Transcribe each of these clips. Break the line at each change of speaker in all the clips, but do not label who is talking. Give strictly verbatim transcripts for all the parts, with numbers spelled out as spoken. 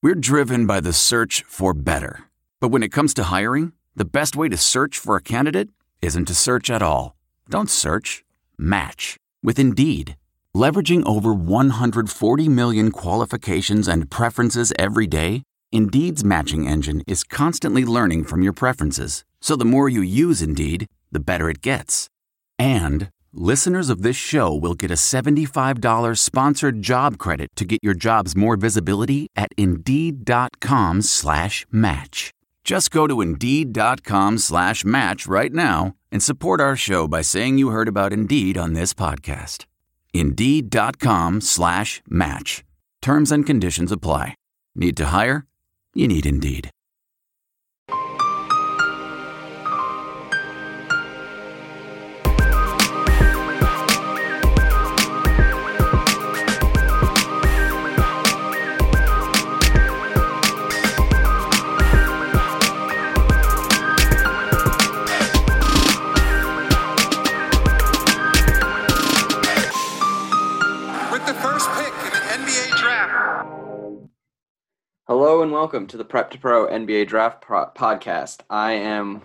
We're driven by the search for better. But when it comes to hiring, the best way to search for a candidate isn't to search at all. Don't search. Match with Indeed. Leveraging over one hundred forty million qualifications and preferences every day, Indeed's matching engine is constantly learning from your preferences. So the more you use Indeed, the better it gets. And listeners of this show will get a seventy-five dollars sponsored job credit to get your jobs more visibility at Indeed.com slash match. Just go to Indeed.com slash match right now and support our show by saying you heard about Indeed on this podcast. Indeed.com slash match. Terms and conditions apply. Need to hire? You need Indeed.
Hello and welcome to the Prep to Pro N B A Draft Pro- Podcast. I am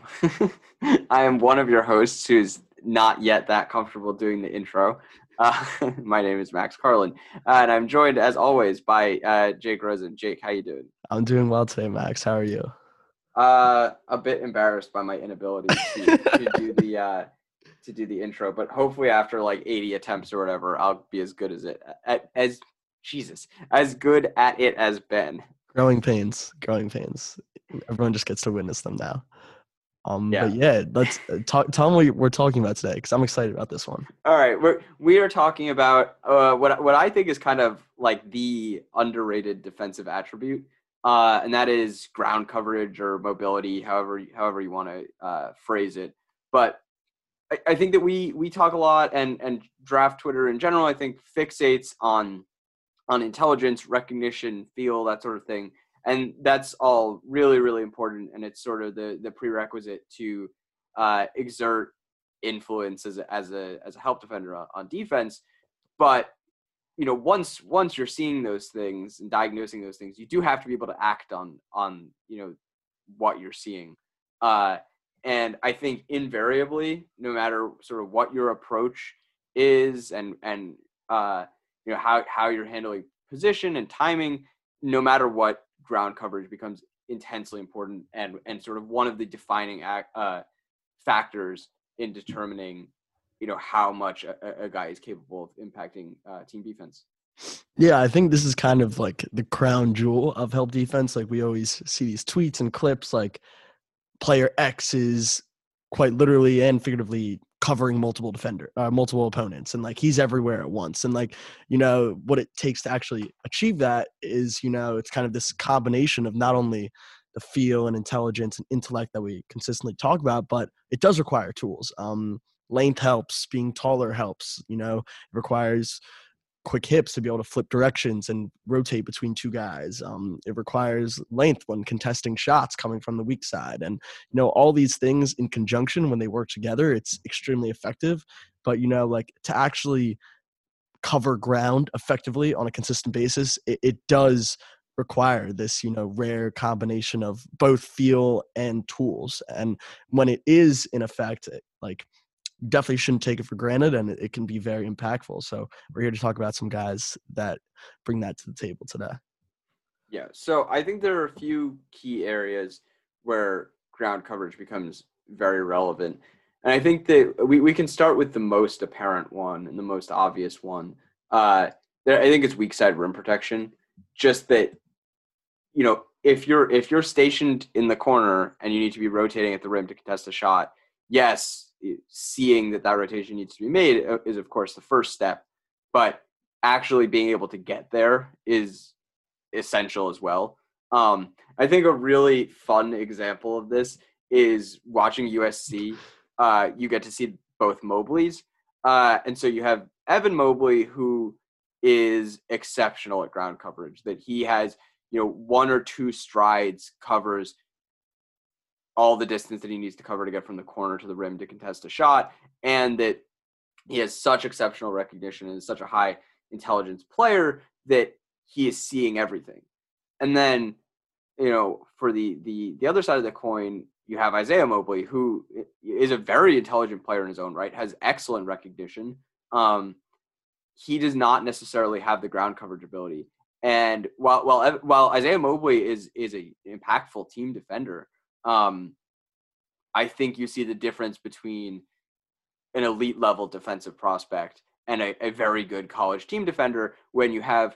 I am one of your hosts who's not yet that comfortable doing the intro. Uh, my name is Max Carlin, uh, and I'm joined as always by uh, Jake Rosen. Jake, how you doing?
I'm doing well today, Max. How are you?
Uh, a bit embarrassed by my inability to, to do the uh, to do the intro, but hopefully after like eighty attempts or whatever, I'll be as good as it at, as Jesus as good at it as Ben.
Growing pains, growing pains. Everyone just gets to witness them now. Um,
yeah.
But yeah, let's talk. Tell them what we're talking about today, because I'm excited about this one.
All right, we're we are talking about uh, what what I think is kind of like the underrated defensive attribute, uh, and that is ground coverage or mobility, however however you want to uh, phrase it. But I, I think that we we talk a lot, and and draft Twitter in general, I think fixates on. on intelligence, recognition, feel, that sort of thing. And that's all really, really important. And it's sort of the the prerequisite to uh, exert influence as a, as a, as a help defender on, on defense. But, you know, once, once you're seeing those things and diagnosing those things, you do have to be able to act on, on, you know, what you're seeing. Uh, and I think invariably, no matter sort of what your approach is and, and, uh, you know, how, how you're handling position and timing, no matter what, ground coverage becomes intensely important and, and sort of one of the defining act, uh, factors in determining, you know, how much a, a guy is capable of impacting uh, team defense.
Yeah, I think this is kind of like the crown jewel of help defense. Like we always see these tweets and clips like player X is quite literally and figuratively covering multiple defender, uh, multiple opponents. And like, he's everywhere at once. And like, you know, what it takes to actually achieve that is, you know, it's kind of this combination of not only the feel and intelligence and intellect that we consistently talk about, but it does require tools. Um, length helps, being taller helps, you know, it requires quick hips to be able to flip directions and rotate between two guys. Um, it requires length when contesting shots coming from the weak side. And, you know, all these things in conjunction, when they work together, it's extremely effective. But, you know, like to actually cover ground effectively on a consistent basis, it, it does require this, you know, rare combination of both feel and tools. And when it is in effect, like, definitely shouldn't take it for granted, and it, it can be very impactful. So we're here to talk about some guys that bring that to the table today.
Yeah, so I think there are a few key areas where ground coverage becomes very relevant. And I think that we, we can start with the most apparent one and the most obvious one. Uh, there, I think it's weak side rim protection. Just that, you know, if you're if you're stationed in the corner and you need to be rotating at the rim to contest a shot, yes, seeing that that rotation needs to be made is, of course, the first step. But actually being able to get there is essential as well. Um, I think a really fun example of this is watching U S C. Uh, you get to see both Mobleys. Uh, and so you have Evan Mobley, who is exceptional at ground coverage, that he has, you know, one or two strides covers all the distance that he needs to cover to get from the corner to the rim to contest a shot, and that he has such exceptional recognition and is such a high intelligence player that he is seeing everything. and then, you know, for the the the other side of the coin, you have Isaiah Mobley, who is a very intelligent player in his own right, has excellent recognition. Um, he does not necessarily have the ground coverage ability. And while while while Isaiah Mobley is is a impactful team defender, um, I think you see the difference between an elite level defensive prospect and a, a very good college team defender when you have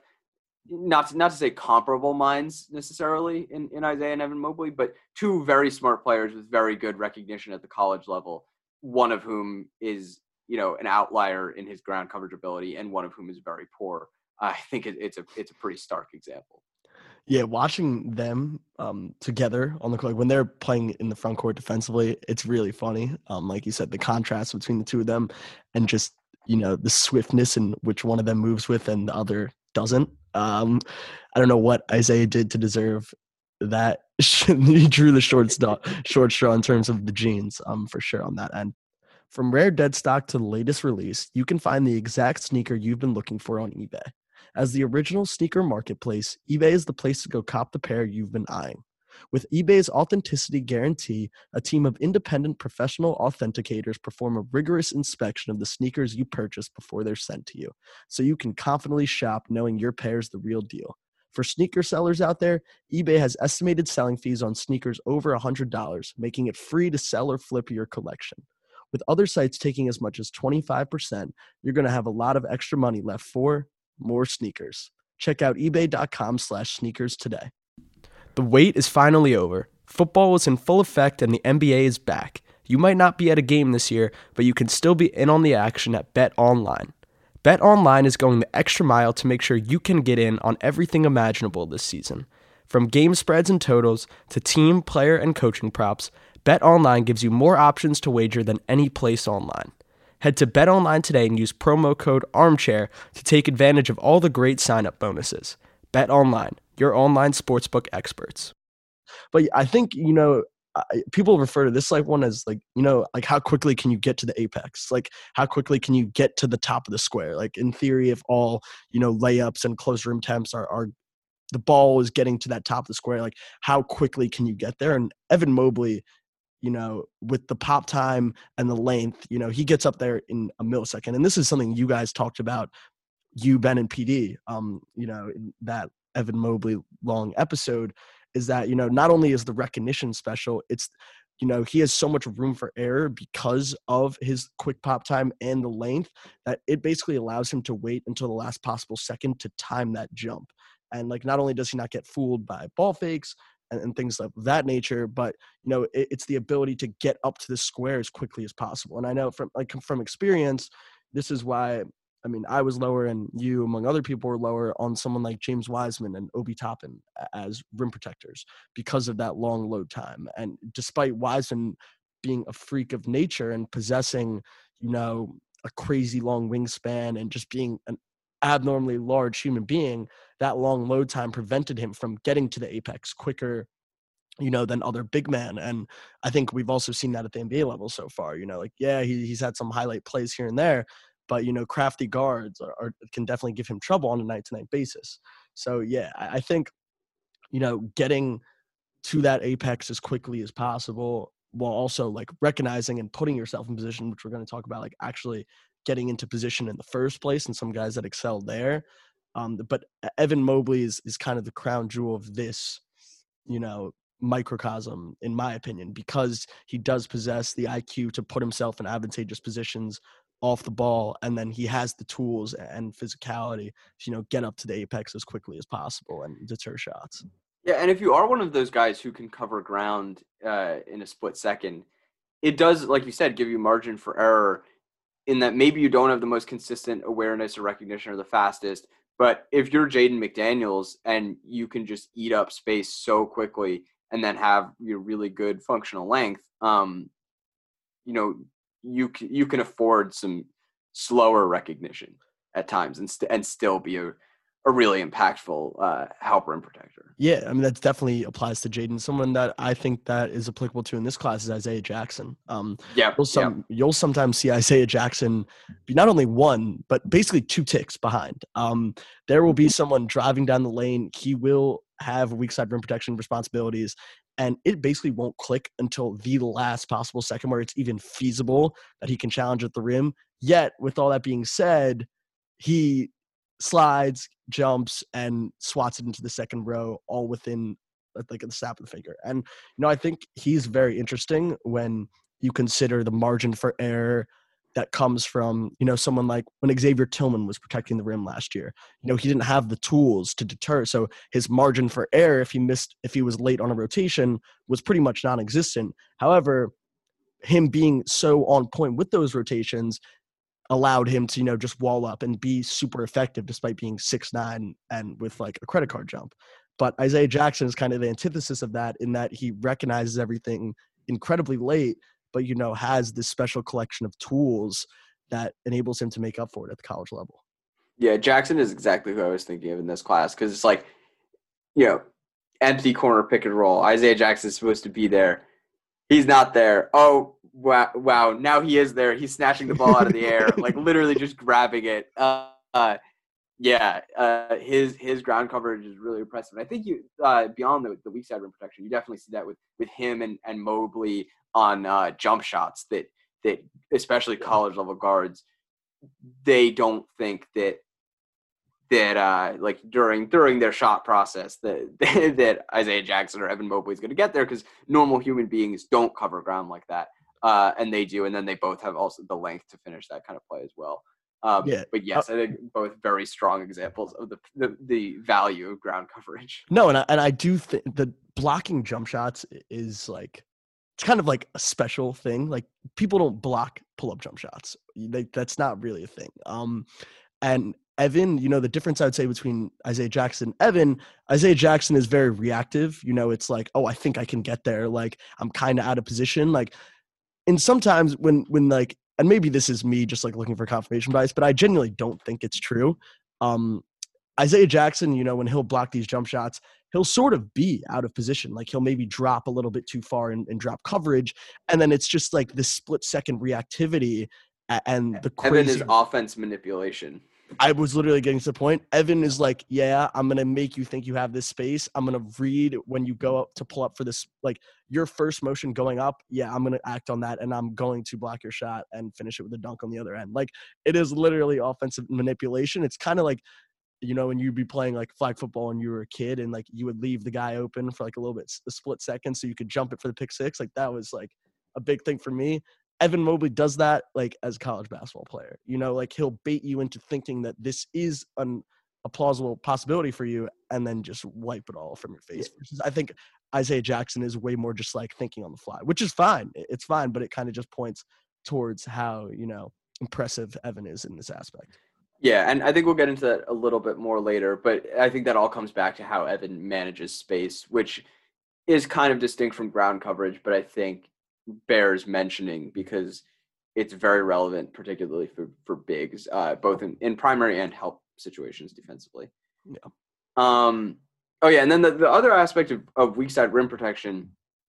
not to, not to say comparable minds necessarily in, in Isaiah and Evan Mobley, but two very smart players with very good recognition at the college level, one of whom is, you know, an outlier in his ground coverage ability and one of whom is very poor. I think it, it's a it's a pretty stark example.
Yeah, watching them um, together on the court, like when they're playing in the front court defensively, it's really funny. Um, like you said, the contrast between the two of them and just, you know, the swiftness in which one of them moves with and the other doesn't. Um, I don't know what Isaiah did to deserve that. He drew the short, st- short straw in terms of the genes, um, for sure on that end. From rare dead stock to the latest release, you can find the exact sneaker you've been looking for on eBay. As the original sneaker marketplace, eBay is the place to go cop the pair you've been eyeing. With eBay's authenticity guarantee, a team of independent professional authenticators perform a rigorous inspection of the sneakers you purchase before they're sent to you, so you can confidently shop knowing your pair's the real deal. For sneaker sellers out there, eBay has estimated selling fees on sneakers over one hundred dollars, making it free to sell or flip your collection. With other sites taking as much as twenty-five percent, you're going to have a lot of extra money left for more sneakers. Check out ebay.com slash sneakers today.
The wait is finally over. Football is in full effect and the N B A is back. You might not be at a game this year, but you can still be in on the action at BetOnline. BetOnline is going the extra mile to make sure you can get in on everything imaginable this season. From game spreads and totals to team, player, and coaching props, BetOnline gives you more options to wager than any place online. Head to BetOnline today and use promo code ARMCHAIR to take advantage of all the great sign-up bonuses. BetOnline, your online sportsbook experts.
But I think, you know, I, people refer to this like one as like, you know, like how quickly can you get to the apex? Like how quickly can you get to the top of the square? Like in theory, if all, you know, layups and close rim temps are, are the ball is getting to that top of the square, like how quickly can you get there? And Evan Mobley, you know, with the pop time and the length, you know, he gets up there in a millisecond. And this is something you guys talked about, you, Ben, and P D, um, you know, in that Evan Mobley long episode, is that, you know, not only is the recognition special, it's, you know, he has so much room for error because of his quick pop time and the length that it basically allows him to wait until the last possible second to time that jump. And like, not only does he not get fooled by ball fakes and, and things of that nature, but, you know, it, it's the ability to get up to the square as quickly as possible. And I know from like from experience, this is why, I mean, I was lower and you, among other people, were lower on someone like James Wiseman and Obi Toppin as rim protectors because of that long load time. And despite Wiseman being a freak of nature and possessing, you know, a crazy long wingspan and just being an abnormally large human being, that long load time prevented him from getting to the apex quicker, you know, than other big men. And I think we've also seen that at the N B A level so far. You know, like, yeah, he, he's had some highlight plays here and there, but, you know, crafty guards are, are, can definitely give him trouble on a night-to-night basis. So, yeah, I, I think, you know, getting to that apex as quickly as possible while also, like, recognizing and putting yourself in position, which we're going to talk about, like, actually getting into position in the first place and some guys that excel there. Um, but Evan Mobley is, is kind of the crown jewel of this, you know, microcosm, in my opinion, because he does possess the I Q to put himself in advantageous positions off the ball, and then he has the tools and physicality to, you know, get up to the apex as quickly as possible and deter shots.
Yeah, and if you are one of those guys who can cover ground uh, in a split second, it does, like you said, give you margin for error in that maybe you don't have the most consistent awareness or recognition or the fastest, but if you're Jaden McDaniels and you can just eat up space so quickly and then have your really good functional length, um, you know, you you can afford some slower recognition at times and st- and still be a, a really impactful uh, helper and protector.
Yeah, I mean, that definitely applies to Jaden. Someone that I think that is applicable to in this class is Isaiah Jackson. Um,
yeah,
you'll, some, yep. you'll sometimes see Isaiah Jackson be not only one, but basically two ticks behind. Um, there will be someone driving down the lane. He will have weak side rim protection responsibilities, and it basically won't click until the last possible second where it's even feasible that he can challenge at the rim. Yet, with all that being said, he slides, jumps, and swats it into the second row all within like the snap of the finger. And, you know, I think he's very interesting when you consider the margin for error that comes from, you know, someone like when Xavier Tillman was protecting the rim last year. You know, he didn't have the tools to deter. So his margin for error, if he missed, if he was late on a rotation, was pretty much non-existent. However, him being so on point with those rotations allowed him to, you know, just wall up and be super effective despite being six nine and with like a credit card jump. But Isaiah Jackson is kind of the antithesis of that in that he recognizes everything incredibly late, but, you know, has this special collection of tools that enables him to make up for it at the college level.
Yeah, Jackson is exactly who I was thinking of in this class because it's like, you know, empty corner pick and roll. Isaiah Jackson is supposed to be there. He's not there. Oh, wow. wow. Now he is there. He's snatching the ball out of the air, like literally just grabbing it. Uh, uh, yeah, uh, his his ground coverage is really impressive. I think you uh, beyond the, the weak side rim protection, you definitely see that with, with him and, and Mobley on uh, jump shots that that especially college level guards, they don't think that that uh, like during during their shot process that that Isaiah Jackson or Evan Mobley is going to get there because normal human beings don't cover ground like that, uh, and they do, and then they both have also the length to finish that kind of play as well. Um,
Yeah.
But yes, I think both very strong examples of the the, the value of ground coverage.
No, and I, and I do think the blocking jump shots is like, it's kind of like a special thing. Like people don't block pull-up jump shots. They, that's not really a thing. Um, and Evan, you know, the difference I would say between Isaiah Jackson and Evan, Isaiah Jackson is very reactive. You know, it's like, oh, I think I can get there. Like I'm kind of out of position. Like, and sometimes when, when like, and maybe this is me just like looking for confirmation bias, but I genuinely don't think it's true. Um, Isaiah Jackson, you know, when he'll block these jump shots, he'll sort of be out of position. Like he'll maybe drop a little bit too far and, and drop coverage. And then it's just like this split second reactivity and the crazy.
Evan is offense manipulation.
I was literally getting to the point. Evan is like, yeah, I'm going to make you think you have this space. I'm going to read when you go up to pull up for this, like your first motion going up. Yeah, I'm going to act on that and I'm going to block your shot and finish it with a dunk on the other end. Like it is literally offensive manipulation. It's kind of like, you know, when you'd be playing like flag football and you were a kid and like you would leave the guy open for like a little bit, a split second so you could jump it for the pick six. Like that was like a big thing for me. Evan Mobley does that like as a college basketball player, you know, like he'll bait you into thinking that this is an, a plausible possibility for you and then just wipe it all from your face. Versus I think Isaiah Jackson is way more just like thinking on the fly, which is fine. It's fine, but it kind of just points towards how, you know, impressive Evan is in this aspect.
Yeah, and I think we'll get into that a little bit more later, but I think that all comes back to how Evan manages space, which is kind of distinct from ground coverage, but I think bears mentioning because it's very relevant, particularly for, for bigs, uh, both in, in primary and help situations defensively.
Yeah.
Um. Oh, yeah, and then the, the other aspect of, of weak side rim protection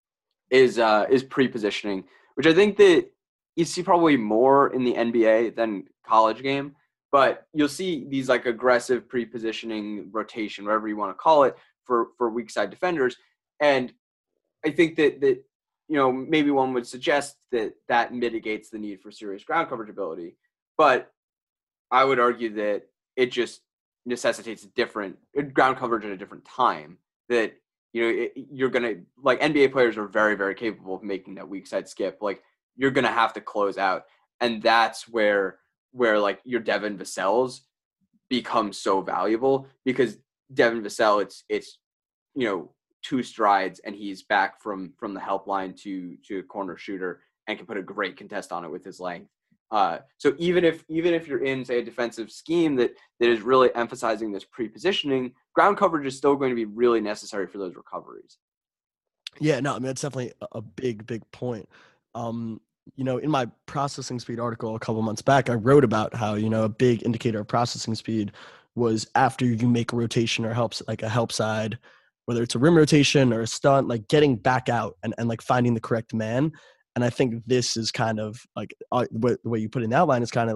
is uh, is pre-positioning, which I think that you see probably more in the N B A than college game. But you'll see these like aggressive pre-positioning rotation, whatever you want to call it, for, for weak side defenders. And I think that, that, you know, maybe one would suggest that that mitigates the need for serious ground coverage ability. But I would argue that it just necessitates a different ground coverage at a different time. That, you know, it, you're going to, like N B A players are very, very capable of making that weak side skip. Like you're going to have to close out. And that's where, where like your Devin Vassell's become so valuable because Devin Vassell, it's, it's, you know, two strides and he's back from, from the help line to, to a corner shooter and can put a great contest on it with his length. Uh, so even if, even if you're in say a defensive scheme that, that is really emphasizing this pre-positioning, ground coverage is still going to be really necessary for those recoveries.
Yeah, no, I mean, that's definitely a big, big point. Um, you know, in my processing speed article a couple months back, I wrote about how, you know, a big indicator of processing speed was after you make a rotation or helps like a help side, whether it's a rim rotation or a stunt, like getting back out and, and like finding the correct man. And I think this is kind of like uh, the way you put it in the outline is kind of like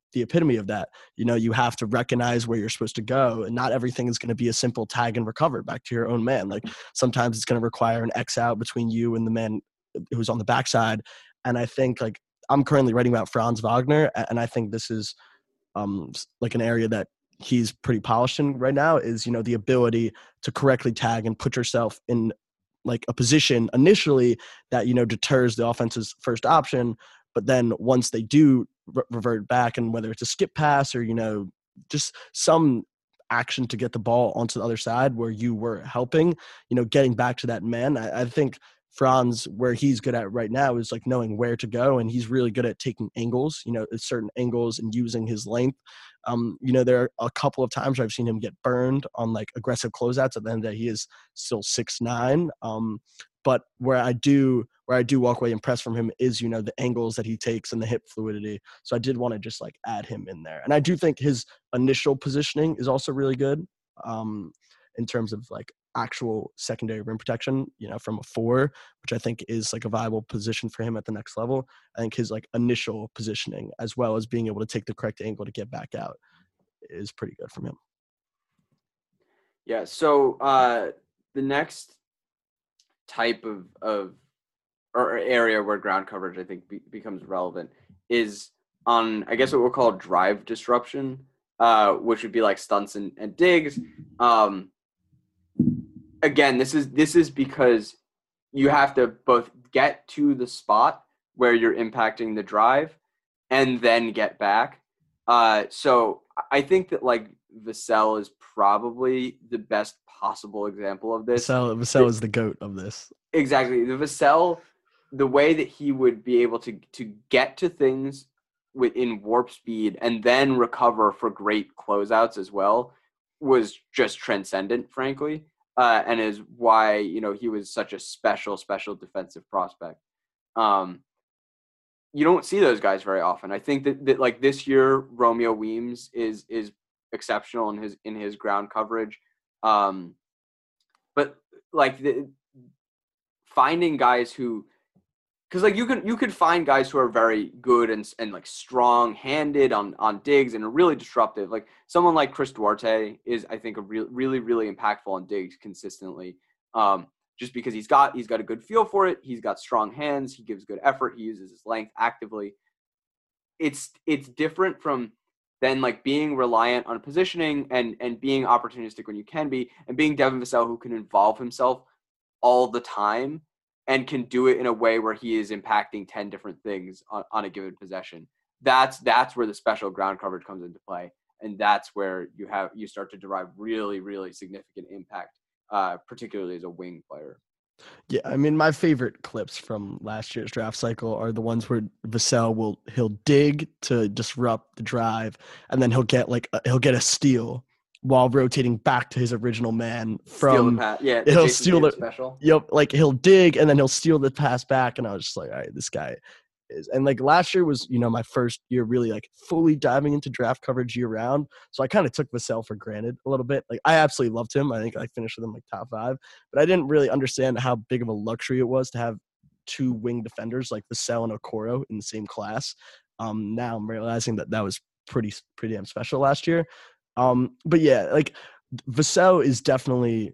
the epitome of that. You know, you have to recognize where you're supposed to go, and not everything is going to be a simple tag and recover back to your own man. Like sometimes it's going to require an X out between you and the man who's on the backside. And I think like I'm currently writing about Franz Wagner, and I think this is um, like an area that he's pretty polished in right now is, you know, the ability to correctly tag and put yourself in like a position initially that, you know, deters the offense's first option. But then once they do re- revert back, and whether it's a skip pass or, you know, just some action to get the ball onto the other side where you were helping, you know, getting back to that man, I, I think Franz, where he's good at right now is like knowing where to go, and he's really good at taking angles, you know, at certain angles and using his length. Um, you know, there are a couple of times where I've seen him get burned on like aggressive closeouts. At the end of the day, he is still six nine. Um, but where I do where I do walk away impressed from him is, you know, the angles that he takes and the hip fluidity. So I did want to just like add him in there, and I do think his initial positioning is also really good. Um, in terms of like actual secondary rim protection, you know, from a four, which I think is like a viable position for him at the next level. I think his like initial positioning, as well as being able to take the correct angle to get back out, is pretty good from him.
Yeah. So uh, the next type of, of or area where ground coverage, I think, be, becomes relevant is on, I guess what we'll call drive disruption, uh, which would be like stunts and, and digs. Um, Again, this is this is because you have to both get to the spot where you're impacting the drive and then get back. Uh, so I think that like Vassell is probably the best possible example of this.
Vassell, Vassell is the GOAT of this.
Exactly. The Vassell, the way that he would be able to to get to things within warp speed and then recover for great closeouts as well was just transcendent, frankly. Uh, and is why, you know, he was such a special, special defensive prospect. Um, you don't see those guys very often. I think that, that like this year, Romeo Weems is is exceptional in his in his ground coverage. Um, but like the, finding guys who, because like you can you could find guys who are very good and and like strong handed on on digs and are really disruptive. Like someone like Chris Duarte is, I think, a real really really impactful on digs consistently. Um, just because he's got he's got a good feel for it. He's got strong hands. He gives good effort. He uses his length actively. It's it's different from then like being reliant on positioning and and being opportunistic when you can be, and being Devin Vassell, who can involve himself all the time and can do it in a way where he is impacting ten different things on, on a given possession. That's that's where the special ground coverage comes into play, and that's where you have you start to derive really really significant impact, uh, particularly as a wing player.
Yeah, I mean, my favorite clips from last year's draft cycle are the ones where Vassell will he'll dig to disrupt the drive, and then he'll get like a, he'll get a steal while rotating back to his original man from
Steal the pass. Yeah,
he'll
Jason
steal
Tatum
the
special.
Yep, like he'll dig and then he'll steal the pass back, and I was just like, all right, this guy is. And like last year was, you know, my first year really like fully diving into draft coverage year round, so I kind of took Vassell for granted a little bit. Like I absolutely loved him. I think I finished with him like top five, but I didn't really understand how big of a luxury it was to have two wing defenders like Vassell and Okoro in the same class. Um, now I'm realizing that that was pretty pretty damn special last year. Um, but yeah, like Vassell is definitely,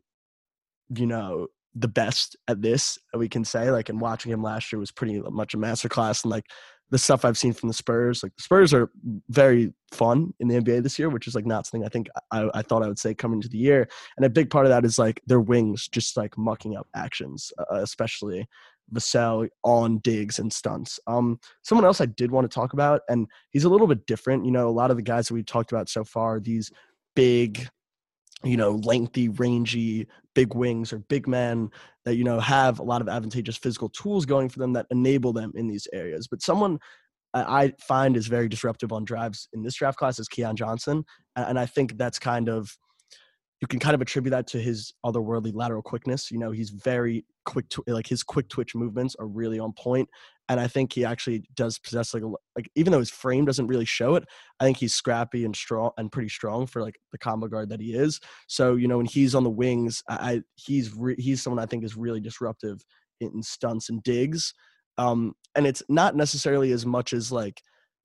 you know, the best at this, we can say. Like, and watching him last year was pretty much a masterclass. And like the stuff I've seen from the Spurs, like the Spurs are very fun in the N B A this year, which is like not something I think I, I thought I would say coming into the year. And a big part of that is like their wings just like mucking up actions, uh, especially Vassell on digs and stunts. Um, someone else I did want to talk about, and he's a little bit different. You know, a lot of the guys that we've talked about so far, these big, you know, lengthy, rangy, big wings or big men that, you know, have a lot of advantageous physical tools going for them that enable them in these areas. But someone I find is very disruptive on drives in this draft class is Keon Johnson. And I think that's kind of, you can kind of attribute that to his otherworldly lateral quickness. You know, he's very quick to like his quick twitch movements are really on point. And I think he actually does possess like a, like, even though his frame doesn't really show it, I think he's scrappy and strong and pretty strong for like the combo guard that he is. So, you know, when he's on the wings, I, he's, re, he's someone I think is really disruptive in stunts and digs. Um, and it's not necessarily as much as like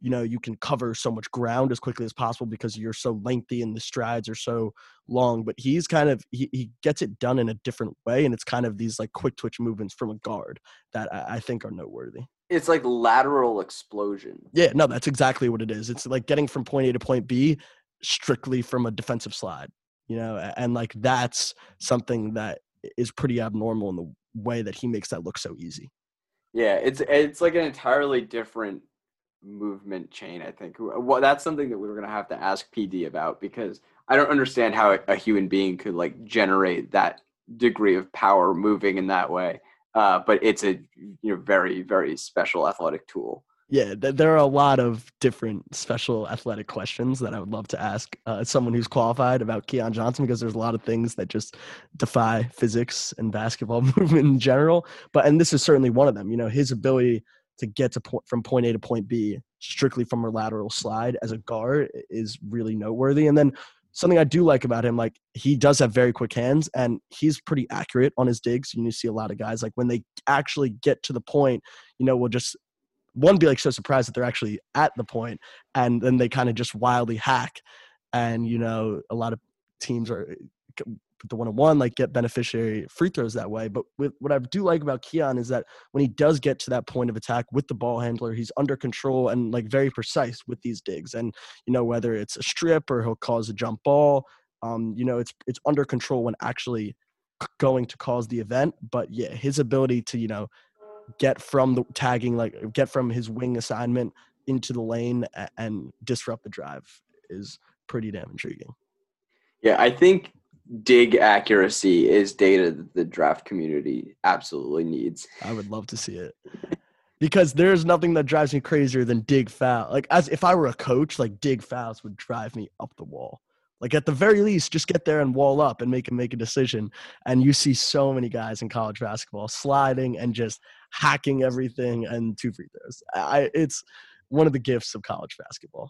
you know, you can cover so much ground as quickly as possible because you're so lengthy and the strides are so long. But he's kind of he, he gets it done in a different way, and it's kind of these like quick twitch movements from a guard that I, I think are noteworthy.
It's like lateral explosion.
Yeah, no, that's exactly what it is. It's like getting from point A to point B strictly from a defensive slide, you know, and like that's something that is pretty abnormal in the way that he makes that look so easy.
Yeah, it's it's like an entirely different movement chain, I think. Well, that's something that we were going to have to ask P D about, because I don't understand how a human being could like generate that degree of power moving in that way. Uh, but it's a you know very, very special athletic tool.
Yeah, th- there are a lot of different special athletic questions that I would love to ask uh, someone who's qualified about Keon Johnson, because there's a lot of things that just defy physics and basketball movement in general. But and this is certainly one of them. You know, his ability to get to point from point A to point B strictly from a lateral slide as a guard is really noteworthy. And then something I do like about him, like he does have very quick hands and he's pretty accurate on his digs. You see a lot of guys like when they actually get to the point, you know, will just one be like so surprised that they're actually at the point, and then they kind of just wildly hack. And, you know, a lot of teams are the one-on-one, like get beneficiary free throws that way. But with, what I do like about Keon is that when he does get to that point of attack with the ball handler, he's under control and like very precise with these digs. And, you know, whether it's a strip or he'll cause a jump ball, um, you know, it's, it's under control when actually going to cause the event. But yeah, his ability to, you know, get from the tagging, like get from his wing assignment into the lane and disrupt the drive is pretty damn intriguing.
Yeah, I think dig accuracy is data that the draft community absolutely needs.
I would love to see it. Because there's nothing that drives me crazier than dig foul. Like as if I were a coach, like dig fouls would drive me up the wall. Like at the very least, just get there and wall up and make him make a decision. And you see so many guys in college basketball sliding and just hacking everything and two free throws. I, it's one of the gifts of college basketball.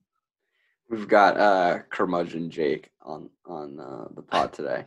We've got uh, curmudgeon Jake on on uh, the pod today.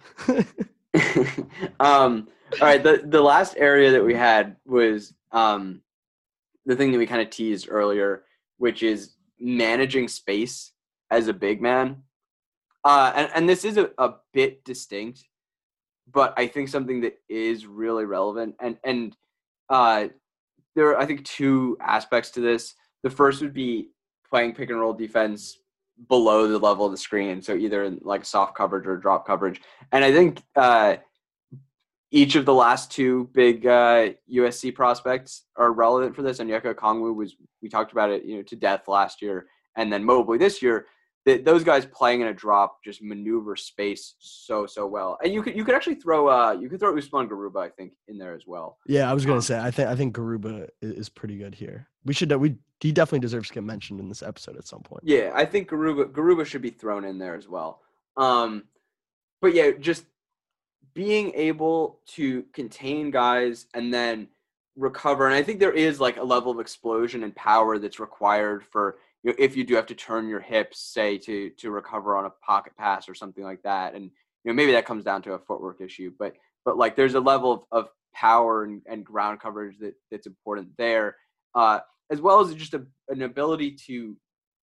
um, all right, the the last area that we had was um, the thing that we kind of teased earlier, which is managing space as a big man. Uh, and, and this is a, a bit distinct, but I think something that is really relevant. And and uh, there are, I think, two aspects to this. The first would be playing pick and roll defense below the level of the screen, so either in like soft coverage or drop coverage. And I think uh, each of the last two big uh, U S C prospects are relevant for this. Onyeka Okongwu was, we talked about it, you know, to death last year, and then Mobley this year. That those guys playing in a drop just maneuver space so so well, and you could you could actually throw uh you could throw Usman Garuba, I think, in there as well.
Yeah, I was gonna
um,
say I think I think Garuba is pretty good here. We should we he definitely deserves to get mentioned in this episode at some point.
Yeah, I think Garuba Garuba should be thrown in there as well. Um, but yeah, just being able to contain guys and then recover, and I think there is like a level of explosion and power that's required for. You know, if you do have to turn your hips, say, to to recover on a pocket pass or something like that, and you know maybe that comes down to a footwork issue, but but like there's a level of, of power and, and ground coverage that that's important there, uh, as well as just a, an ability to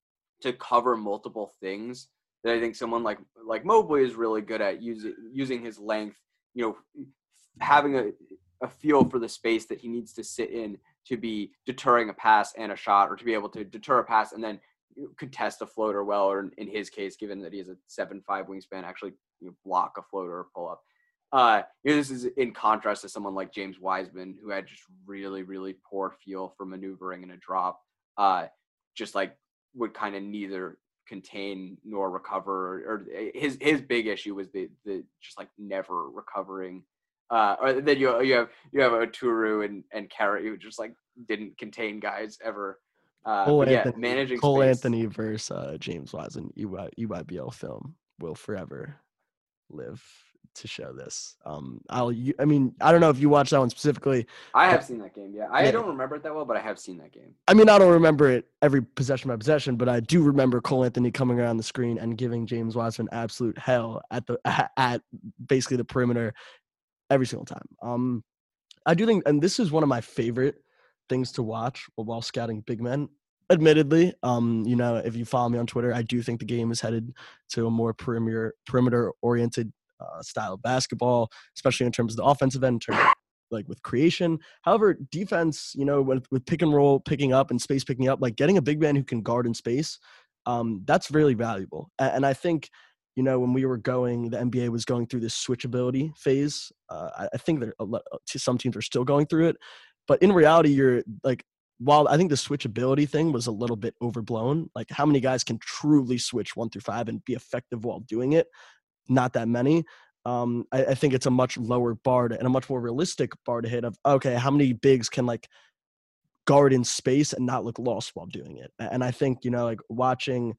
to cover multiple things that I think someone like like Mobley is really good at using using his length, you know, having a a feel for the space that he needs to sit in to be deterring a pass and a shot, or to be able to deter a pass and then contest a floater well, or in, in his case, given that he has a seven five wingspan, actually you know, block a floater or pull up. Uh, you know, this is in contrast to someone like James Wiseman, who had just really, really poor feel for maneuvering in a drop, uh, just like would kind of neither contain nor recover, or, or his his big issue was the the just like never recovering. Uh, or then you you have you have Oturu and and Carrot who just like didn't contain guys ever. Uh,
Cole
but yeah,
Anthony,
managing
Cole
space.
Anthony versus uh, James Wiseman U Y B L film will forever live to show this. Um, I'll I mean I don't know if you watched that one specifically.
I have seen that game. Yeah, I
Yeah.
don't remember it that well, but I have seen that game.
I mean, I don't remember it every possession by possession, but I do remember Cole Anthony coming around the screen and giving James Wiseman absolute hell at the at basically the perimeter every single time. Um, I do think, and this is one of my favorite things to watch while scouting big men, Admittedly, um, you know, if you follow me on Twitter, I do think the game is headed to a more perimeter perimeter oriented uh, style of basketball, especially in terms of the offensive end, in terms of, like with creation. However, defense, you know, with, with pick and roll picking up and space picking up, like getting a big man who can guard in space, um, that's really valuable. And, and I think, you know, when we were going, the N B A was going through this switchability phase. Uh, I, I think that a lot, some teams are still going through it, but in reality, you're like, while I think the switchability thing was a little bit overblown, like how many guys can truly switch one through five and be effective while doing it? Not that many. Um, I, I think it's a much lower bar to, and a much more realistic bar to hit of, okay, how many bigs can like guard in space and not look lost while doing it? And I think, you know, like watching,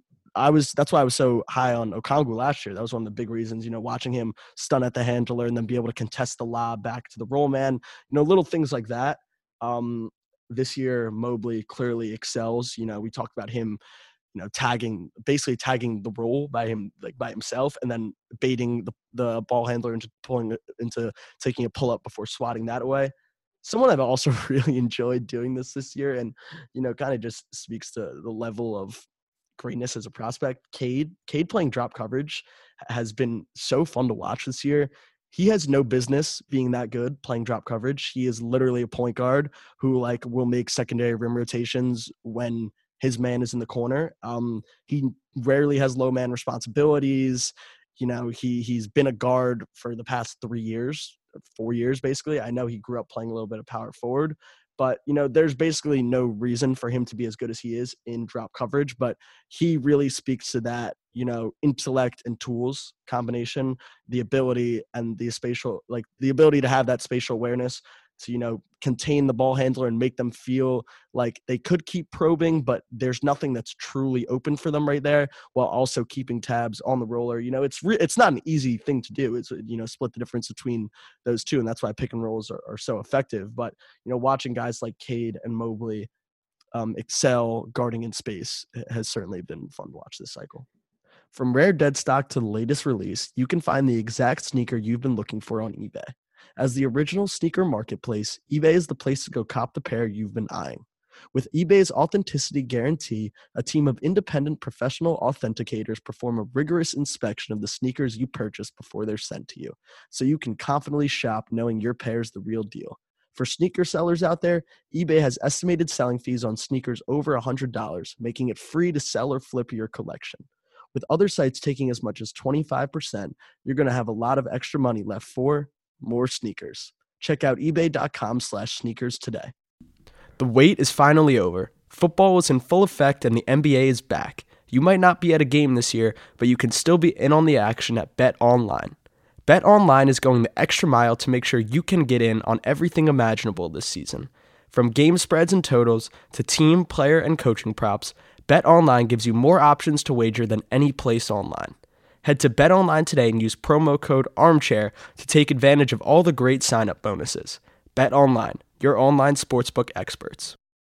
I was, that's why I was so high on Okongwu last year. That was one of the big reasons, you know, watching him stun at the handler and then be able to contest the lob back to the roll man, you know, little things like that. Um, This year, Mobley clearly excels. You know, we talked about him, you know, tagging, basically tagging the roll by him, like by himself, and then baiting the, the ball handler into pulling it into taking a pull up before swatting that away. Someone I've also really enjoyed doing this this year, and, you know, kind of just speaks to the level of greatness as a prospect. Cade, Cade playing drop coverage has been so fun to watch this year. He has no business being that good playing drop coverage. He is literally a point guard who like will make secondary rim rotations when his man is in the corner. Um, he rarely has low man responsibilities. You know, he he's been a guard for the past three years, four years basically. I know he grew up playing a little bit of power forward, but you know, there's basically no reason for him to be as good as he is in drop coverage. But he really speaks to that, you know, intellect and tools combination, the ability and the spatial, like the ability to have that spatial awareness to, you know, contain the ball handler and make them feel like they could keep probing, but there's nothing that's truly open for them right there, while also keeping tabs on the roller. You know, it's re- it's not an easy thing to do. It's, you know, split the difference between those two, and that's why pick and rolls are, are so effective. But, you know, watching guys like Cade and Mobley um, excel guarding in space has certainly been fun to watch this cycle. From rare dead stock to the latest release, you can find the exact sneaker you've been looking for on eBay. As the original sneaker marketplace, eBay is the place to go cop the pair you've been eyeing. With eBay's authenticity guarantee, a team of independent professional authenticators perform a rigorous inspection of the sneakers you purchase before they're sent to you, so you can confidently shop knowing your pair's the real deal. For sneaker sellers out there, eBay has estimated selling fees on sneakers over one hundred dollars, making it free to sell or flip your collection. With other sites taking as much as twenty-five percent, you're going to have a lot of extra money left for more sneakers. Check out ebay.com slash sneakers today.
The wait is finally over. Football is in full effect and the N B A is back. You might not be at a game this year, but you can still be in on the action at BetOnline. BetOnline is going the extra mile to make sure you can get in on everything imaginable this season. From game spreads and totals to team, player, and coaching props, BetOnline gives you more options to wager than any place online. Head to BetOnline today and use promo code ARMCHAIR to take advantage of all the great sign-up bonuses. BetOnline, your online sportsbook experts.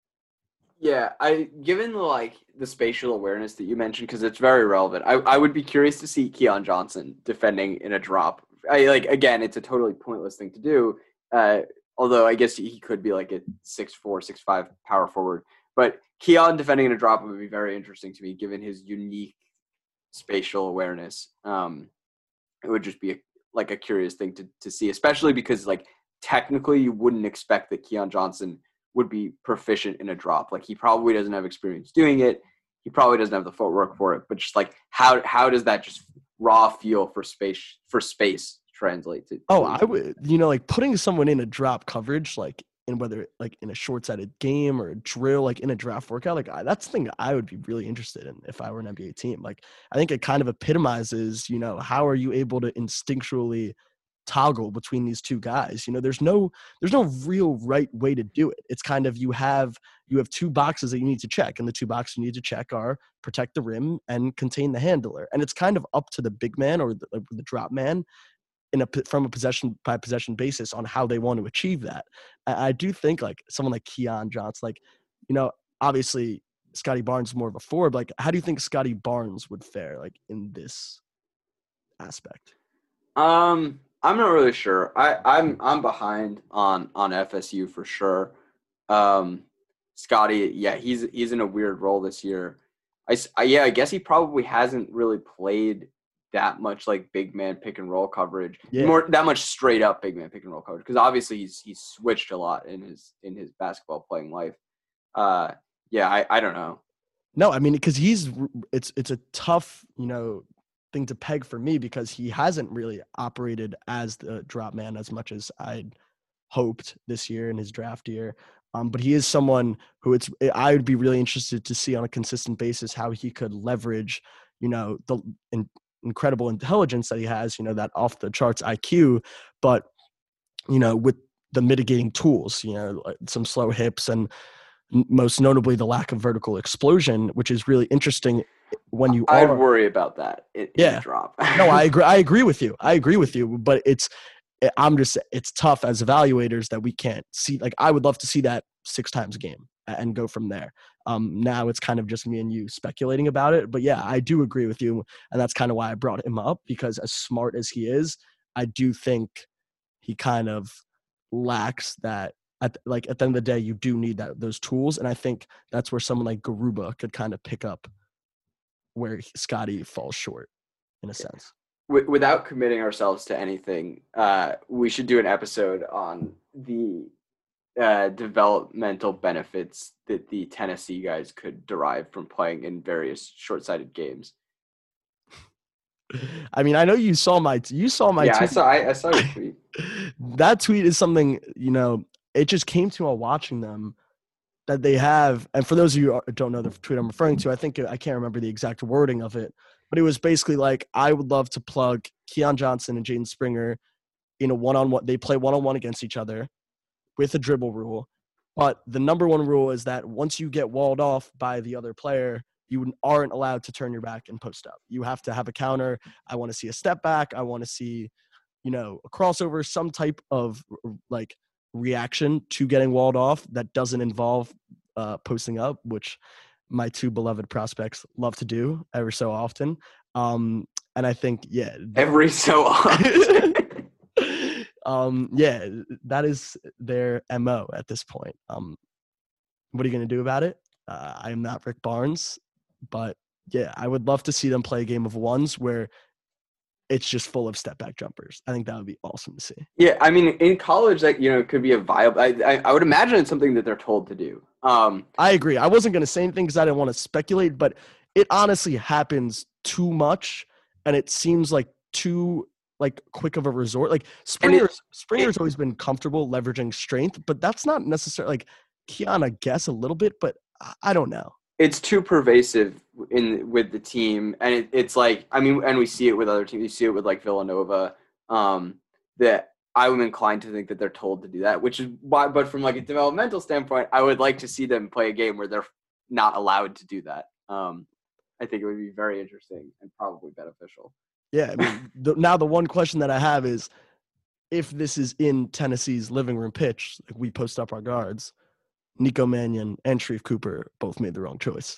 Yeah, I given the like the spatial awareness that you mentioned, because it's very relevant. I, I would be curious to see Keon Johnson defending in a drop. I like again, it's a totally pointless thing to do. Uh, although I guess he could be like a six four, six five power forward. But Keon defending in a drop would be very interesting to me, given his unique spatial awareness. Um, it would just be a, like a curious thing to to see, especially because like technically you wouldn't expect that Keon Johnson would be proficient in a drop. Like he probably doesn't have experience doing it. He probably doesn't have the footwork for it. But just like how how does that just raw feel for space for space translate to?
Oh, I would, you know, like putting someone in a drop coverage, like in whether like in a short-sided game or a drill, like in a draft workout, like I, that's the thing I would be really interested in if I were an N B A team. Like I think it kind of epitomizes, you know, how are you able to instinctually toggle between these two guys? You know, there's no there's no real right way to do it. It's kind of you have you have two boxes that you need to check, and the two boxes you need to check are protect the rim and contain the handler. And it's kind of up to the big man or the, the drop man in a from a possession by possession basis on how they want to achieve that. I, I do think like someone like Keon Johnson, like, you know, obviously Scotty Barnes is more of a forward. But like, how do you think Scotty Barnes would fare like in this aspect?
Um, I'm not really sure. I, I'm I'm behind on on F S U for sure. Um, Scotty, yeah, he's he's in a weird role this year. I, I yeah, I guess he probably hasn't really played that much like big man pick and roll coverage,
Yeah.
more that much straight up big man pick and roll coverage, because obviously he's he's switched a lot in his in his basketball playing life. Uh, yeah, I, I don't know.
No, I mean, because he's it's it's a tough, you know, thing to peg for me because he hasn't really operated as the drop man as much as I'd hoped this year in his draft year. Um, but he is someone who it's I would be really interested to see on a consistent basis how he could leverage, you know, the in, incredible intelligence that he has, you know, that off the charts I Q, but you know, with the mitigating tools, you know, some slow hips and most notably the lack of vertical explosion, which is really interesting when you
I'd
are,
worry about that. In,
yeah.
in the drop.
No, I agree. I agree with you. I agree with you. But it's, I'm just, it's tough as evaluators that we can't see. Like, I would love to see that six times a game and go from there. Um, now it's kind of just me and you speculating about it. But yeah, I do agree with you. And that's kind of why I brought him up, because as smart as he is, I do think he kind of lacks that. At, like at the end of the day, you do need that those tools. And I think that's where someone like Garuba could kind of pick up where Scotty falls short in a sense.
Without committing ourselves to anything, uh, we should do an episode on the uh, developmental benefits that the Tennessee guys could derive from playing in various short-sighted games.
I mean, I know you saw my you saw my
yeah,
tweet.
I saw I, I saw your tweet.
That tweet is something, you know, it just came to me while watching them that they have. And for those of you who don't know the tweet I'm referring to, I think I can't remember the exact wording of it, but it was basically like, I would love to plug Keon Johnson and Jaden Springer in a one-on-one. They play one-on-one against each other with a dribble rule. But the number one rule is that once you get walled off by the other player, you aren't allowed to turn your back and post up. You have to have a counter. I want to see a step back. I want to see, you know, a crossover, some type of like reaction to getting walled off that doesn't involve uh, posting up, which my two beloved prospects love to do every so often. Um, and I think, yeah.
Every so often.
um, yeah, that is their M O at this point. Um, what are you going to do about it? Uh, I am not Rick Barnes, but yeah, I would love to see them play a game of ones where it's just full of step back jumpers. I think that would be awesome to see.
Yeah, I mean, in college, like, you know, it could be a viable. I, I, I would imagine it's something that they're told to do. Um,
I agree. I wasn't going to say anything because I didn't want to speculate, but it honestly happens too much, and it seems like too like quick of a resort. Like Springer's Springer's always been comfortable leveraging strength, but that's not necessarily like Keon, I guess a little bit, but I don't know.
It's too pervasive in with the team, and it, it's like, I mean, and we see it with other teams. You see it with like Villanova. Um, that I'm inclined to think that they're told to do that, which is why. But from like a developmental standpoint, I would like to see them play a game where they're not allowed to do that. Um, I think it would be very interesting and probably beneficial.
Yeah, I mean, the, now the one question that I have is, if this is in Tennessee's living room pitch, like we post up our guards, Nico Mannion and Sharif Cooper both made the wrong choice.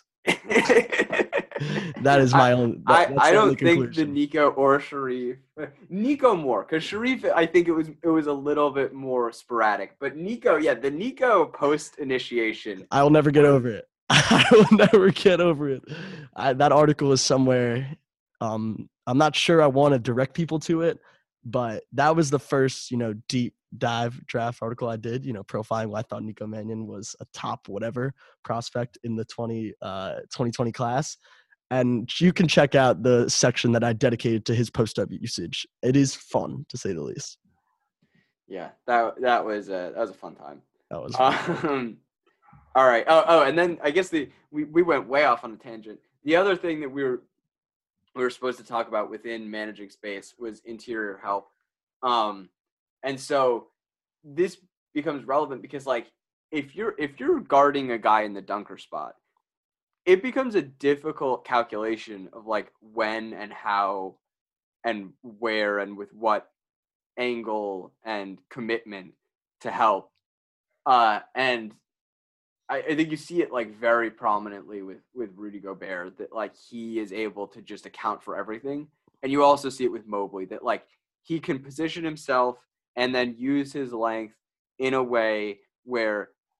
That is my
I,
own. That,
I, I don't think the Nico or Sharif, Nico more, because Sharif, I think it was it was a little bit more sporadic. But Nico, yeah, the Nico post initiation.
I will never get over it. I will never get over it. I, that article is somewhere. Um, I'm not sure I want to direct people to it, but that was the first, you know, deep dive draft article I did, you know, profiling why I thought Nico Mannion was a top whatever prospect in the twenty, uh, twenty twenty class. And you can check out the section that I dedicated to his post-up usage. It is fun, to say the least.
Yeah, that that was a, that was a fun time.
That was fun.
Um, all right. Oh, oh, and then I guess the we, we went way off on a tangent. The other thing that we were we were supposed to talk about within managing space was interior help. Um, and so this becomes relevant because, like, if you're if you're guarding a guy in the dunker spot, it becomes a difficult calculation of like when and how and where and with what angle and commitment to help. Uh, and I, I think you see it like very prominently with, with Rudy Gobert, that like he is able to just account for everything. And you also see it with Mobley, that like he can position himself and then use his length in a way where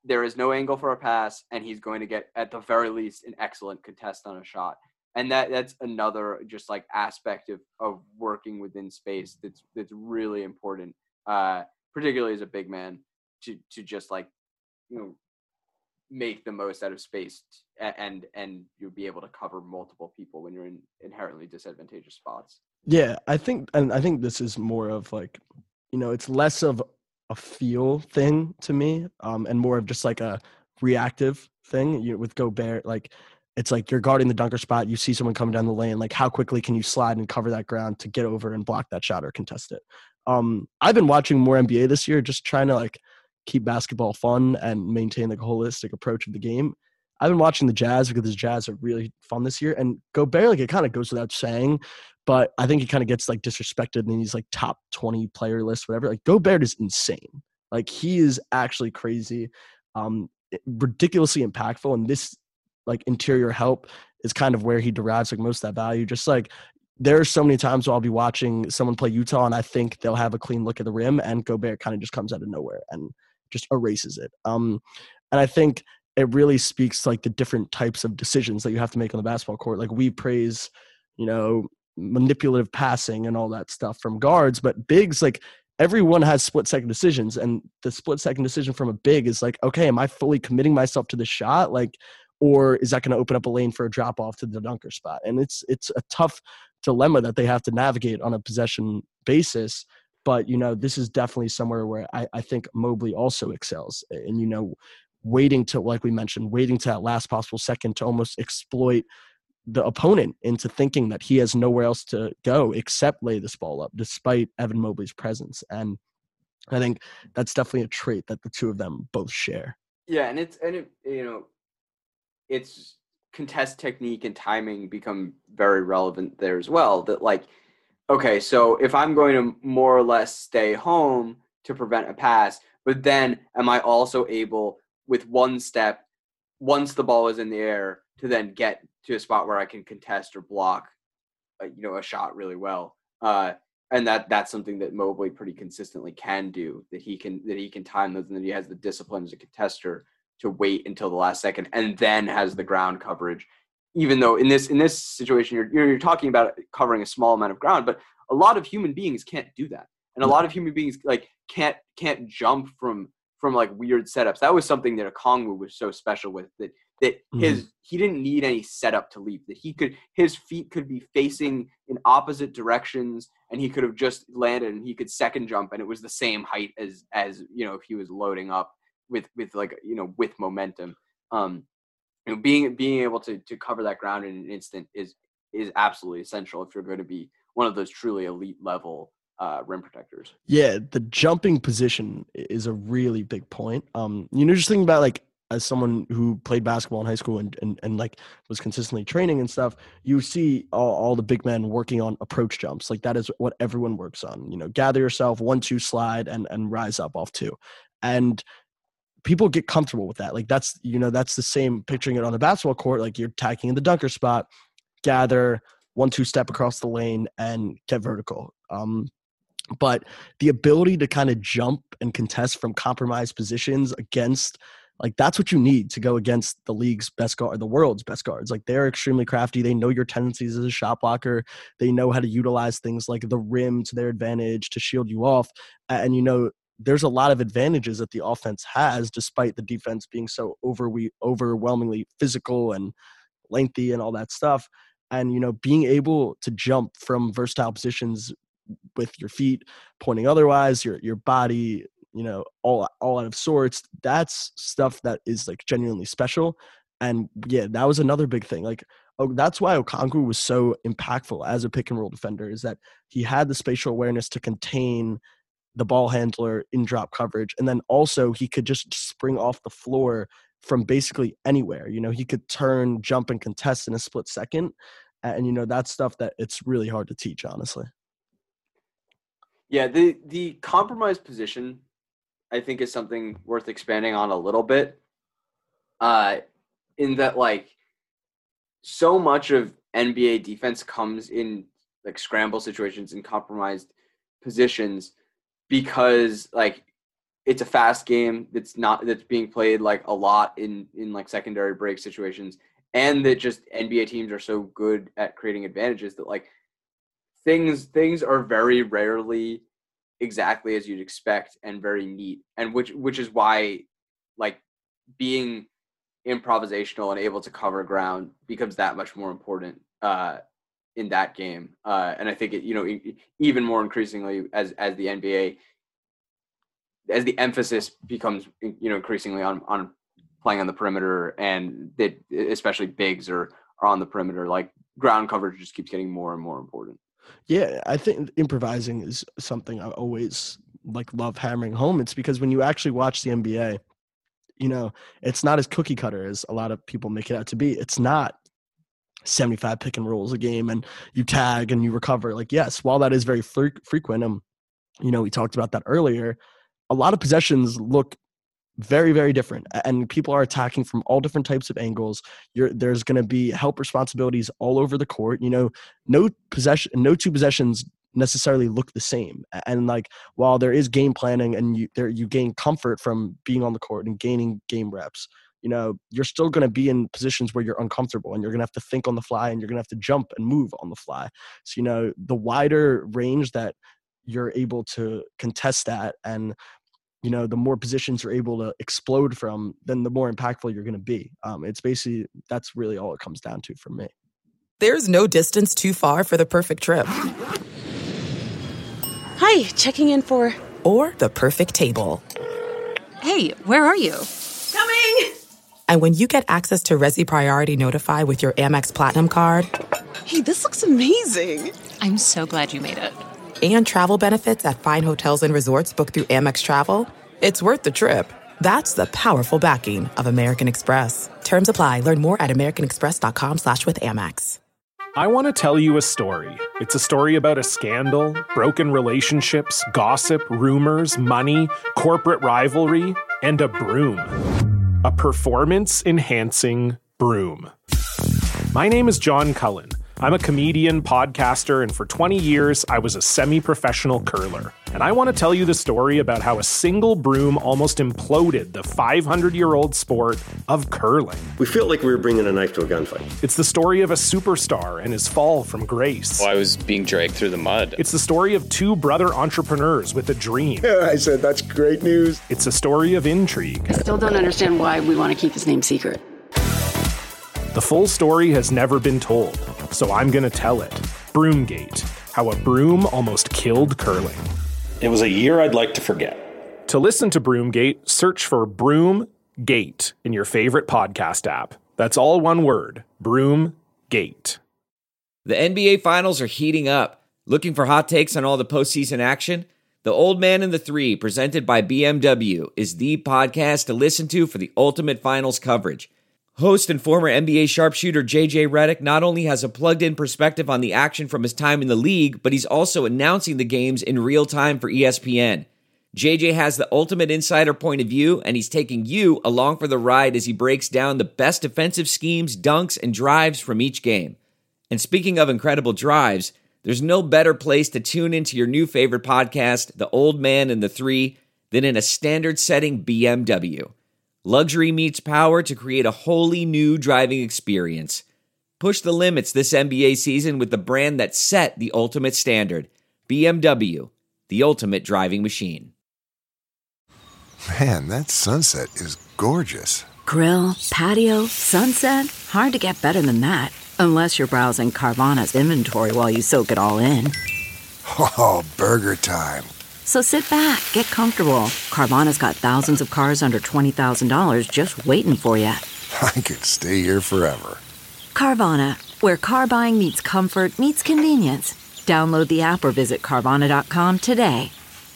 there is no angle for a pass, and he's going to get, at the very least, an excellent contest on a shot. And that that's another just like aspect of, of working within space that's that's really important, uh, particularly as a big man, to to just like, you know, make the most out of space and and you'll be able to cover multiple people when you're in inherently disadvantageous spots.
Yeah, I think, and I think this is more of like, you know, it's less of a feel thing to me, um, and more of just like a reactive thing. You know, with Gobert, like it's like you're guarding the dunker spot, you see someone coming down the lane, like how quickly can you slide and cover that ground to get over and block that shot or contest it. Um, I've been watching more N B A this year, just trying to like keep basketball fun and maintain like a holistic approach of the game. I've been watching the Jazz because the Jazz are really fun this year, and Gobert, like it kind of goes without saying, but I think he kind of gets like disrespected in these like top twenty player lists, whatever. Like Gobert is insane. Like he is actually crazy, um, ridiculously impactful. And this like interior help is kind of where he derives like most of that value. Just like there are so many times where I'll be watching someone play Utah and I think they'll have a clean look at the rim, and Gobert kind of just comes out of nowhere and just erases it. Um, and I think it really speaks to like the different types of decisions that you have to make on the basketball court. Like we praise, you know, manipulative passing and all that stuff from guards, but bigs, like everyone has split second decisions, and the split second decision from a big is like, okay, am I fully committing myself to the shot? Like, or is that going to open up a lane for a drop off to the dunker spot? And it's, it's a tough dilemma that they have to navigate on a possession basis. But, you know, this is definitely somewhere where I, I think Mobley also excels. And, you know, waiting to, like we mentioned, waiting to that last possible second to almost exploit the opponent into thinking that he has nowhere else to go except lay this ball up, despite Evan Mobley's presence. And I think that's definitely a trait that the two of them both share.
Yeah, and it's, and it, you know, it's contest technique and timing become very relevant there as well. That like, okay, so if I'm going to more or less stay home to prevent a pass, but then am I also able with one step, once the ball is in the air, to then get to a spot where I can contest or block, uh, you know, a shot really well. Uh, and that that's something that Mobley pretty consistently can do, that he can, that he can time those, and that he has the discipline as a contester to wait until the last second and then has the ground coverage. Even though in this in this situation, you're, you're you're talking about covering a small amount of ground, but a lot of human beings can't do that, and a lot of human beings like can't can't jump from from like weird setups. That was something that Okongwu was so special with, that that his mm-hmm. he didn't need any setup to leap. That he could his feet could be facing in opposite directions, and he could have just landed, and he could second jump, and it was the same height as as you know if he was loading up with with like you know with momentum. Um, You know, being being able to to cover that ground in an instant is is absolutely essential if you're going to be one of those truly elite level uh, rim protectors.
Yeah, the jumping position is a really big point. Um, you know, just thinking about like as someone who played basketball in high school and and, and like was consistently training and stuff, you see all, all the big men working on approach jumps. Like that is what everyone works on. You know, gather yourself, one two slide, and and rise up off two, and people get comfortable with that. Like that's, you know, that's the same picturing it on the basketball court. Like you're attacking in the dunker spot, gather, one, two step across the lane and get vertical. Um, but the ability to kind of jump and contest from compromised positions against, like that's what you need to go against the league's best guard, the world's best guards. Like they're extremely crafty. They know your tendencies as a shot blocker. They know how to utilize things like the rim to their advantage to shield you off. And, you know, there's a lot of advantages that the offense has, despite the defense being so over overwhelmingly physical and lengthy and all that stuff. And, you know, being able to jump from versatile positions with your feet pointing otherwise, your your body, you know, all all out of sorts, that's stuff that is like genuinely special. And yeah, that was another big thing. Like, oh, that's why Okongwu was so impactful as a pick and roll defender, is that he had the spatial awareness to contain the ball handler in drop coverage. And then also he could just spring off the floor from basically anywhere. You know, he could turn, jump, and contest in a split second. And, you know, that's stuff that it's really hard to teach, honestly.
Yeah, the, the compromised position, I think, is something worth expanding on a little bit. Uh, in that, like, so much of N B A defense comes in, like, scramble situations and compromised positions, because like it's a fast game that's not that's being played like a lot in in like secondary break situations, and that just N B A teams are so good at creating advantages that like things things are very rarely exactly as you'd expect and very neat, and which which is why like being improvisational and able to cover ground becomes that much more important uh in that game. Uh and I think it, you know, even more increasingly as as the N B A, as the emphasis becomes, you know, increasingly on on playing on the perimeter, and that especially bigs are are on the perimeter, like ground coverage just keeps getting more and more important.
Yeah, I think improvising is something I always like love hammering home. It's because when you actually watch the N B A, you know, it's not as cookie cutter as a lot of people make it out to be. It's not seventy-five pick and rolls a game and you tag and you recover. Like, yes, while that is very fre- frequent, um, you know, we talked about that earlier, a lot of possessions look very, very different, and people are attacking from all different types of angles. You're, there's going to be help responsibilities all over the court. You know, no possession, no two possessions necessarily look the same. And like, while there is game planning and you there you gain comfort from being on the court and gaining game reps, you know, you're still going to be in positions where you're uncomfortable and you're going to have to think on the fly and you're going to have to jump and move on the fly. So, you know, the wider range that you're able to contest that, and you know, the more positions you're able to explode from, then the more impactful you're going to be. Um, it's basically, that's really all it comes down to for me.
There's no distance too far for the perfect trip.
Hi, checking in for...
Or the perfect table.
Hey, where are you?
Coming!
And when you get access to Resi Priority Notify with your Amex Platinum card...
Hey, this looks amazing!
I'm so glad you made it.
And travel benefits at fine hotels and resorts booked through Amex Travel, it's worth the trip. That's the powerful backing of American Express. Terms apply. Learn more at americanexpress.com slash with Amex.
I want to tell you a story. It's a story about a scandal, broken relationships, gossip, rumors, money, corporate rivalry, and a broom. A performance-enhancing broom. My name is John Cullen. I'm a comedian, podcaster, and for twenty years, I was a semi-professional curler. And I want to tell you the story about how a single broom almost imploded the five hundred year old sport of curling.
We felt like we were bringing a knife to a gunfight.
It's the story of a superstar and his fall from grace.
Well, I was being dragged through the mud.
It's the story of two brother entrepreneurs with a dream.
Yeah, I said, that's great news.
It's a story of intrigue.
I still don't understand why we want to keep his name secret.
The full story has never been told, so I'm going to tell it. Broomgate, how a broom almost killed curling.
It was a year I'd like to forget.
To listen to Broomgate, search for Broomgate in your favorite podcast app. That's all one word, Broomgate.
The N B A Finals are heating up. Looking for hot takes on all the postseason action? The Old Man and the Three, presented by B M W, is the podcast to listen to for the ultimate finals coverage. Host and former N B A sharpshooter J J Redick not only has a plugged-in perspective on the action from his time in the league, but he's also announcing the games in real time for E S P N. J J has the ultimate insider point of view, and he's taking you along for the ride as he breaks down the best defensive schemes, dunks, and drives from each game. And speaking of incredible drives, there's no better place to tune into your new favorite podcast, The Old Man and the Three, than in a standard-setting B M W. Luxury meets power to create a wholly new driving experience. Push the limits this N B A season with the brand that set the ultimate standard. B M W, the ultimate driving machine.
Man, that sunset is gorgeous.
Grill, patio, sunset. Hard to get better than that. Unless you're browsing Carvana's inventory while you soak it all in.
Oh, burger time.
So sit back, get comfortable. Carvana's got thousands of cars under twenty thousand dollars just waiting for you.
I could stay here forever.
Carvana, where car buying meets comfort, meets convenience. Download the app or visit Carvana dot com today.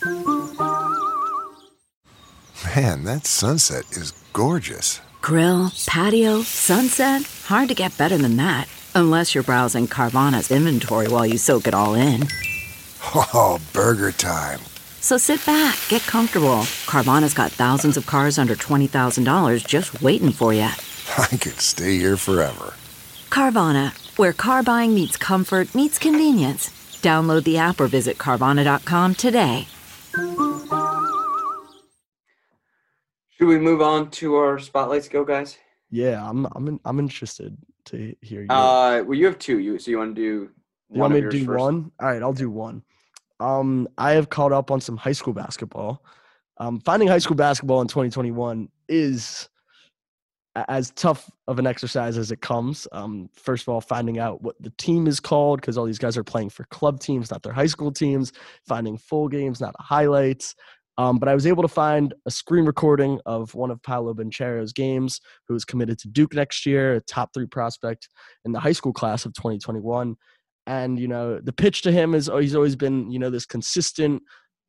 Man, that sunset is gorgeous.
Grill, patio, sunset. Hard to get better than that. Unless you're browsing Carvana's inventory while you soak it all in.
Oh, burger time.
So sit back, get comfortable. Carvana's got thousands of cars under twenty thousand dollars just waiting for you.
I could stay here forever.
Carvana, where car buying meets comfort, meets convenience. Download the app or visit Carvana dot com today.
Should we move on to our spotlights, go guys?
Yeah, I'm I'm in, I'm interested to hear you.
Uh, well, you have two. You so you want to do?
You want me to do first? One? All right, I'll do one. Um, I have caught up on some high school basketball. Um, finding high school basketball in twenty twenty-one is as tough of an exercise as it comes. Um, first of all, finding out what the team is called, because all these guys are playing for club teams, not their high school teams, finding full games, not highlights. Um, but I was able to find a screen recording of one of Paolo Banchero's games, who is committed to Duke next year, a top three prospect in the high school class of twenty twenty-one. And, you know, the pitch to him is, oh, he's always been, you know, this consistent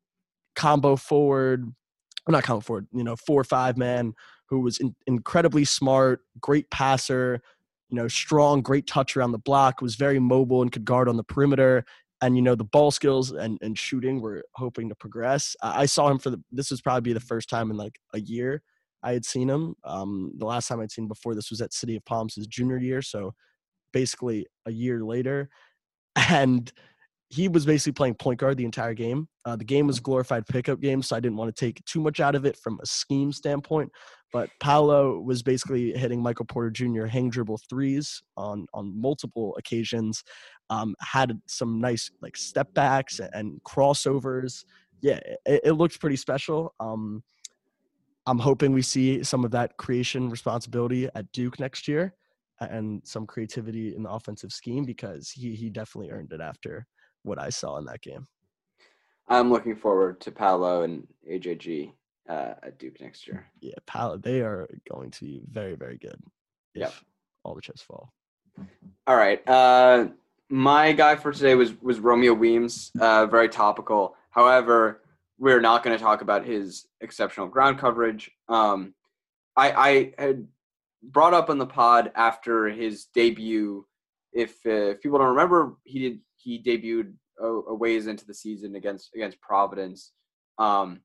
combo forward, not combo forward, you know, four or five man who was in, incredibly smart, great passer, you know, strong, great touch around the block, was very mobile and could guard on the perimeter. And, you know, the ball skills and, and shooting were hoping to progress. I, I saw him for the, this was probably the first time in like a year I had seen him. Um, the last time I'd seen him before this was at City of Palms his junior year. So basically a year later. And he was basically playing point guard the entire game. Uh, the game was a glorified pickup game, so I didn't want to take too much out of it from a scheme standpoint. But Paolo was basically hitting Michael Porter Junior hang dribble threes on on multiple occasions. Um, had some nice like step backs and crossovers. Yeah, it, it looks pretty special. Um, I'm hoping we see some of that creation responsibility at Duke next year, and some creativity in the offensive scheme, because he he definitely earned it after what I saw in that game.
I'm looking forward to Paolo and A J G uh, at Duke next year.
Yeah, Paolo, they are going to be very, very good if
yep.
all the chips fall.
All right. Uh, my guy for today was was Romeo Weems, uh, very topical. However, we're not going to talk about his exceptional ground coverage. Um, I, I had brought up on the pod after his debut. If, uh, if people don't remember, he did he debuted a, a ways into the season against against Providence. Um,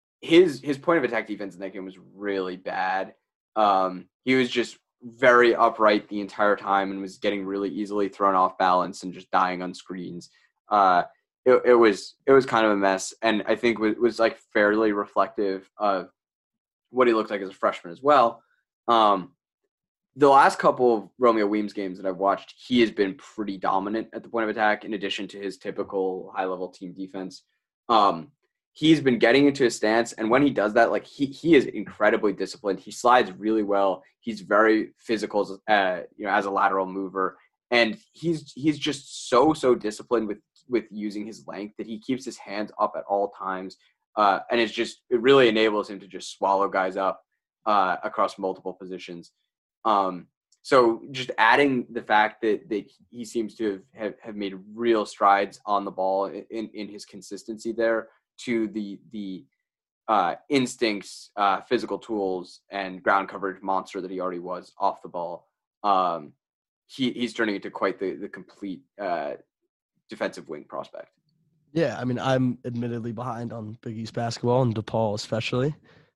his his point of attack defense in that game was really bad. Um, he was just very upright the entire time and was getting really easily thrown off balance and just dying on screens. Uh, it, it was it was kind of a mess, and I think it was like fairly reflective of what he looked like as a freshman as well. Um, the last couple of Romeo Weems games that I've watched, he has been pretty dominant at the point of attack, in addition to his typical high-level team defense. Um, he's been getting into his stance, and when he does that, like he he is incredibly disciplined. He slides really well. He's very physical, uh, you know, as a lateral mover, and he's he's just so so disciplined with with using his length that he keeps his hands up at all times, uh, and it's just it really enables him to just swallow guys up uh, across multiple positions. Um, so just adding the fact that, that he seems to have, have, have made real strides on the ball in, in his consistency there, to the, the, uh, instincts, uh, physical tools and ground coverage monster that he already was off the ball. Um, he, he's turning into quite the, the complete, uh, defensive wing prospect.
Yeah. I mean, I'm admittedly behind on Big East basketball and DePaul especially.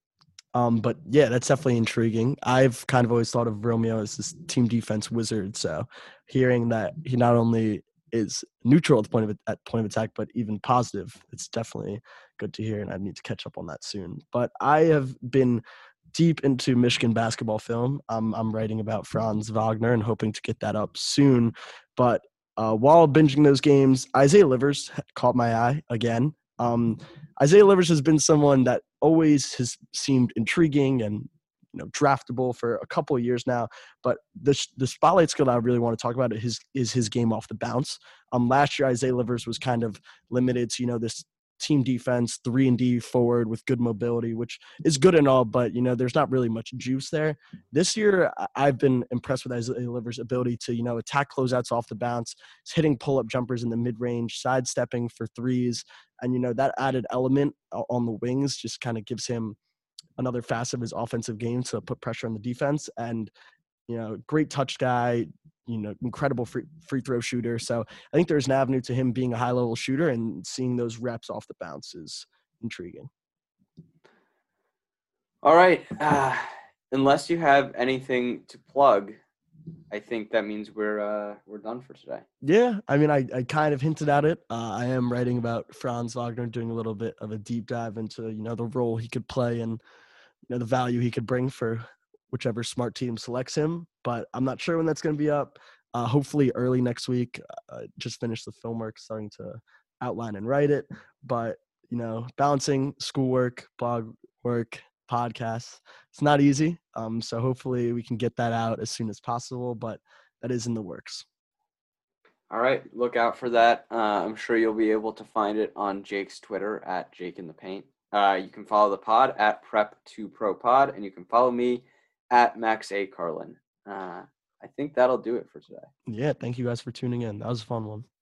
Um, but yeah, that's definitely intriguing. I've kind of always thought of Romeo as this team defense wizard. So hearing that he not only is neutral at the point of at point of attack, but even positive, it's definitely good to hear. And I need to catch up on that soon. But I have been deep into Michigan basketball film. Um, I'm writing about Franz Wagner and hoping to get that up soon. But uh, while binging those games, Isaiah Livers caught my eye again. Um, Isaiah Livers has been someone that always has seemed intriguing and, you know, draftable for a couple of years now. But the the spotlight skill I really want to talk about is his, is his game off the bounce. Um, last year, Isaiah Livers was kind of limited to, you know, this team defense, three and D forward with good mobility, which is good and all, but, you know, there's not really much juice there. This year, I've been impressed with Isaiah Livers' ability to, you know, attack closeouts off the bounce, hitting pull-up jumpers in the mid-range, sidestepping for threes. And, you know, that added element on the wings just kind of gives him another facet of his offensive game to put pressure on the defense. And, you know, great touch guy, you know, incredible free, free throw shooter. So I think there's an avenue to him being a high level shooter, and seeing those reps off the bounce is intriguing.
All right. Uh, unless you have anything to plug, I think that means we're uh, we're done for today.
Yeah, I mean, I, I kind of hinted at it. Uh, I am writing about Franz Wagner, doing a little bit of a deep dive into, you know, the role he could play in you know, the value he could bring for whichever smart team selects him. But I'm not sure when that's going to be up. Uh, hopefully early next week. Uh, just finished the film work, starting to outline and write it. But, you know, balancing schoolwork, blog work, podcasts, it's not easy. Um, so hopefully we can get that out as soon as possible, but that is in the works.
All right, look out for that. Uh, I'm sure you'll be able to find it on Jake's Twitter at Jake in the Paint. Uh, you can follow the pod at Prep to Pro Pod, and you can follow me at Max A Carlin. Uh, I think that'll do it for today.
Yeah, thank you guys for tuning in. That was a fun one.